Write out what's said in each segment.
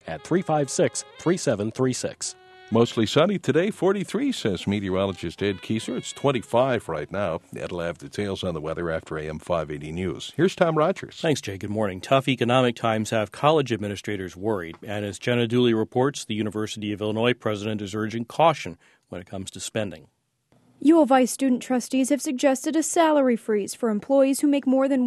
at 356-3736. Mostly sunny today, 43, says meteorologist Ed Kieser. It's 25 right now. Ed will have details on the weather after AM 580 News. Here's Tom Rogers. Thanks, Jay. Good morning. Tough economic times have college administrators worried. And as Jenna Dooley reports, the University of Illinois president is urging caution when it comes to spending. U of I student trustees have suggested a salary freeze for employees who make more than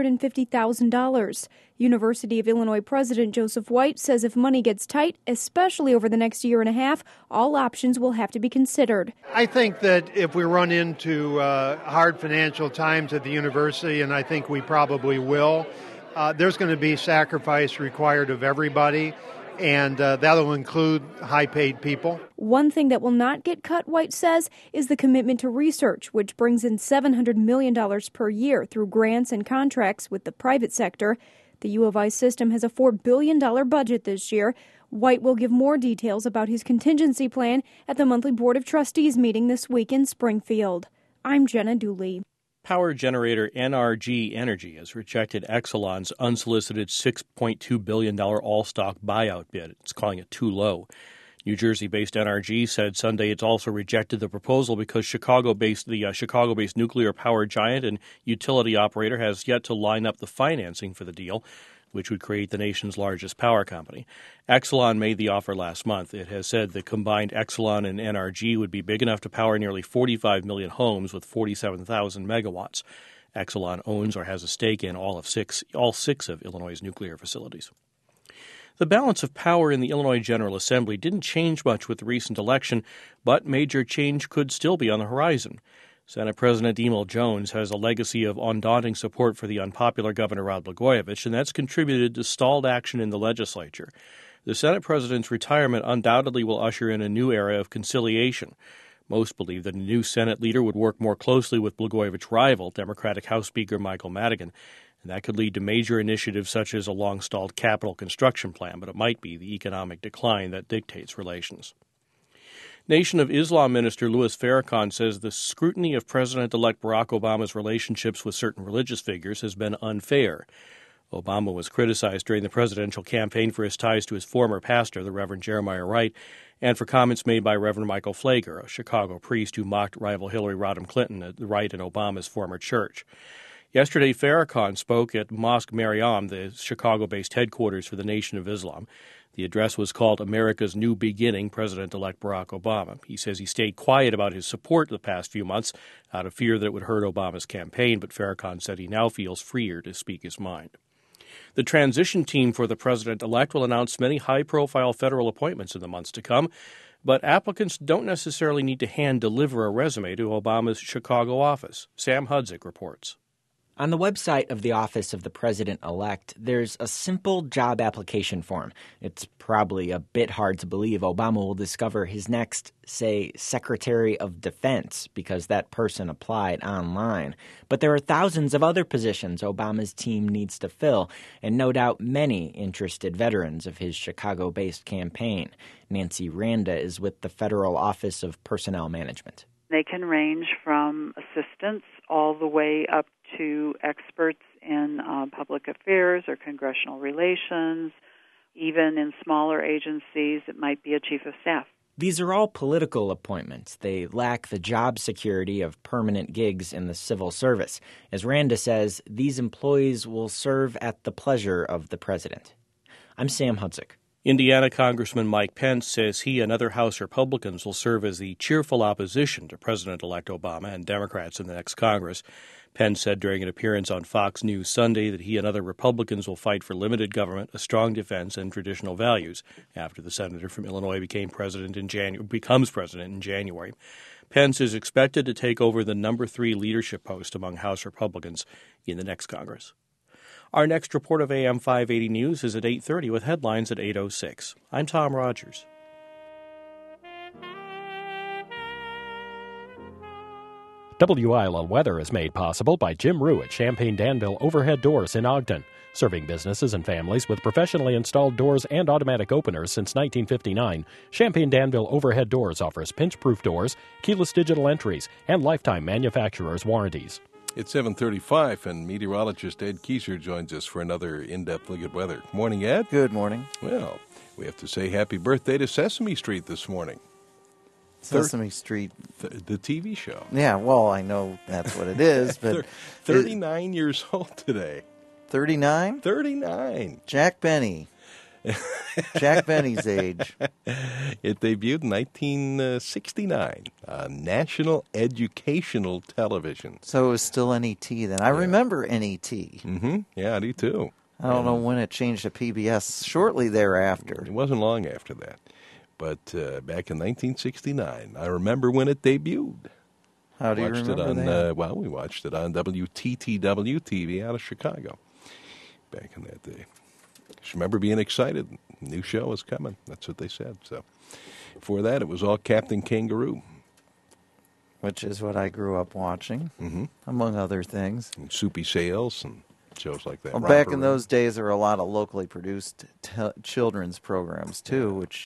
$150,000. University of Illinois President Joseph White says if money gets tight, especially over the next year and a half, all options will have to be considered. I think that if we run into hard financial times at the university, and I think we probably will, there's going to be sacrifice required of everybody. And that'll include high-paid people. One thing that will not get cut, White says, is the commitment to research, which brings in $700 million per year through grants and contracts with the private sector. The U of I system has a $4 billion budget this year. White will give more details about his contingency plan at the monthly Board of Trustees meeting this week in Springfield. I'm Jenna Dooley. Power generator NRG Energy has rejected Exelon's unsolicited $6.2 billion all-stock buyout bid. It's calling it too low. New Jersey-based NRG said Sunday it's also rejected the proposal because the Chicago-based nuclear power giant and utility operator has yet to line up the financing for the deal, which would create the nation's largest power company. Exelon made the offer last month. It has said the combined Exelon and NRG would be big enough to power nearly 45 million homes with 47,000 megawatts. Exelon owns or has a stake in all six of Illinois' nuclear facilities. The balance of power in the Illinois General Assembly didn't change much with the recent election, but major change could still be on the horizon. Senate President Emil Jones has a legacy of undaunting support for the unpopular Governor Rod Blagojevich, and that's contributed to stalled action in the legislature. The Senate President's retirement undoubtedly will usher in a new era of conciliation. Most believe that a new Senate leader would work more closely with Blagojevich's rival, Democratic House Speaker Michael Madigan, and that could lead to major initiatives such as a long-stalled capital construction plan, but it might be the economic decline that dictates relations. Nation of Islam Minister Louis Farrakhan says the scrutiny of President-elect Barack Obama's relationships with certain religious figures has been unfair. Obama was criticized during the presidential campaign for his ties to his former pastor, the Reverend Jeremiah Wright, and for comments made by Reverend Michael Pfleger, a Chicago priest who mocked rival Hillary Rodham Clinton at Wright and Obama's former church. Yesterday, Farrakhan spoke at Mosque Mariam, the Chicago-based headquarters for the Nation of Islam. The address was called America's New Beginning, President-elect Barack Obama. He says he stayed quiet about his support the past few months out of fear that it would hurt Obama's campaign, but Farrakhan said he now feels freer to speak his mind. The transition team for the president-elect will announce many high-profile federal appointments in the months to come, but applicants don't necessarily need to hand-deliver a resume to Obama's Chicago office. Sam Hudzik reports. On the website of the Office of the President-elect, there's a simple job application form. It's probably a bit hard to believe Obama will discover his next, say, Secretary of Defense because that person applied online. But there are thousands of other positions Obama's team needs to fill, and no doubt many interested veterans of his Chicago-based campaign. Nancy Randa is with the Federal Office of Personnel Management. They can range from assistants all the way up to experts in public affairs or congressional relations. Even in smaller agencies, it might be a chief of staff. These are all political appointments. They lack the job security of permanent gigs in the civil service. As Randa says, these employees will serve at the pleasure of the president. I'm Sam Hudzik. Indiana Congressman Mike Pence says he and other House Republicans will serve as the cheerful opposition to President-elect Obama and Democrats in the next Congress. Pence said during an appearance on Fox News Sunday that he and other Republicans will fight for limited government, a strong defense, and traditional values after the senator from Illinois becomes president in January. Pence is expected to take over the number 3 leadership post among House Republicans in the next Congress. Our next report of AM 580 News is at 8:30 with headlines at 8:06. I'm Tom Rogers. WILL weather is made possible by Jim Rue at Champaign Danville Overhead Doors in Ogden, serving businesses and families with professionally installed doors and automatic openers since 1959. Champaign Danville Overhead Doors offers pinch-proof doors, keyless digital entries, and lifetime manufacturer's warranties. It's 7:35, and meteorologist Ed Kieser joins us for another in-depth look at weather. Morning, Ed. Good morning. Well, We have to say happy birthday to Sesame Street this morning. Sesame Street. The TV show. Yeah, well, I know that's what it is, but 39 years old today. 39? 39. Jack Benny. Jack Benny's age. It debuted in 1969 on National Educational Television. So it was still NET then. I remember NET. Mm-hmm. Yeah, I do too. I don't know when it changed to PBS. Shortly thereafter. It wasn't long after that. But back in 1969, I remember when it debuted. How do you remember that? Well, we watched it on WTTW TV out of Chicago back in that day. Just remember being excited. New show is coming. That's what they said. So before that, it was all Captain Kangaroo. Which is what I grew up watching, among other things. And Soupy Sales and shows like that. Well, back in those days, there were a lot of locally produced children's programs, too, which